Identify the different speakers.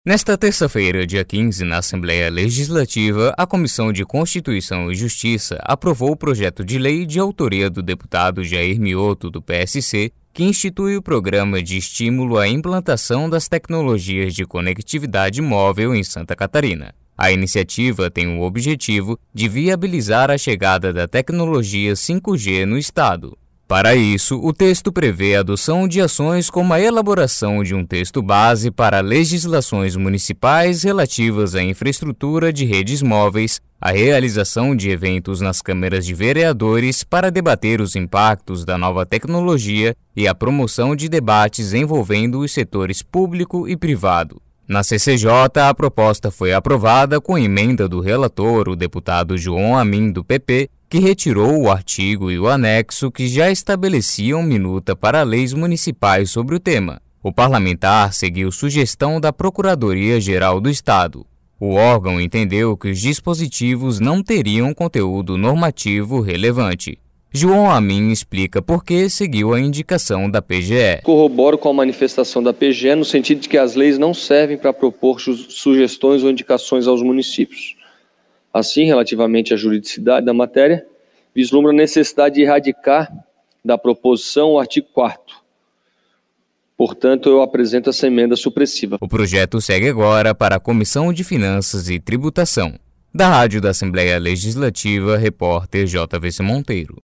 Speaker 1: Nesta terça-feira, dia 15, na Assembleia Legislativa, a Comissão de Constituição e Justiça aprovou o projeto de lei de autoria do deputado Jair Mioto, do PSC, que institui o Programa de Estímulo à Implantação das Tecnologias de Conectividade Móvel em Santa Catarina. A iniciativa tem o objetivo de viabilizar a chegada da tecnologia 5G no estado. Para isso, o texto prevê a adoção de ações como a elaboração de um texto base para legislações municipais relativas à infraestrutura de redes móveis, a realização de eventos nas câmaras de vereadores para debater os impactos da nova tecnologia e a promoção de debates envolvendo os setores público e privado. Na CCJ, a proposta foi aprovada com emenda do relator, o deputado João Amin, do PP, que retirou o artigo e o anexo que já estabeleciam minuta para leis municipais sobre o tema. O parlamentar seguiu sugestão da Procuradoria-Geral do Estado. O órgão entendeu que os dispositivos não teriam conteúdo normativo relevante. João Amin explica por que seguiu a indicação da PGE.
Speaker 2: Corroboro com a manifestação da PGE no sentido de que as leis não servem para propor sugestões ou indicações aos municípios. Assim, relativamente à juridicidade da matéria, vislumbra a necessidade de erradicar da proposição o artigo 4º. Portanto, eu apresento essa emenda supressiva.
Speaker 1: O projeto segue agora para a Comissão de Finanças e Tributação. Da Rádio da Assembleia Legislativa, repórter JVC Monteiro.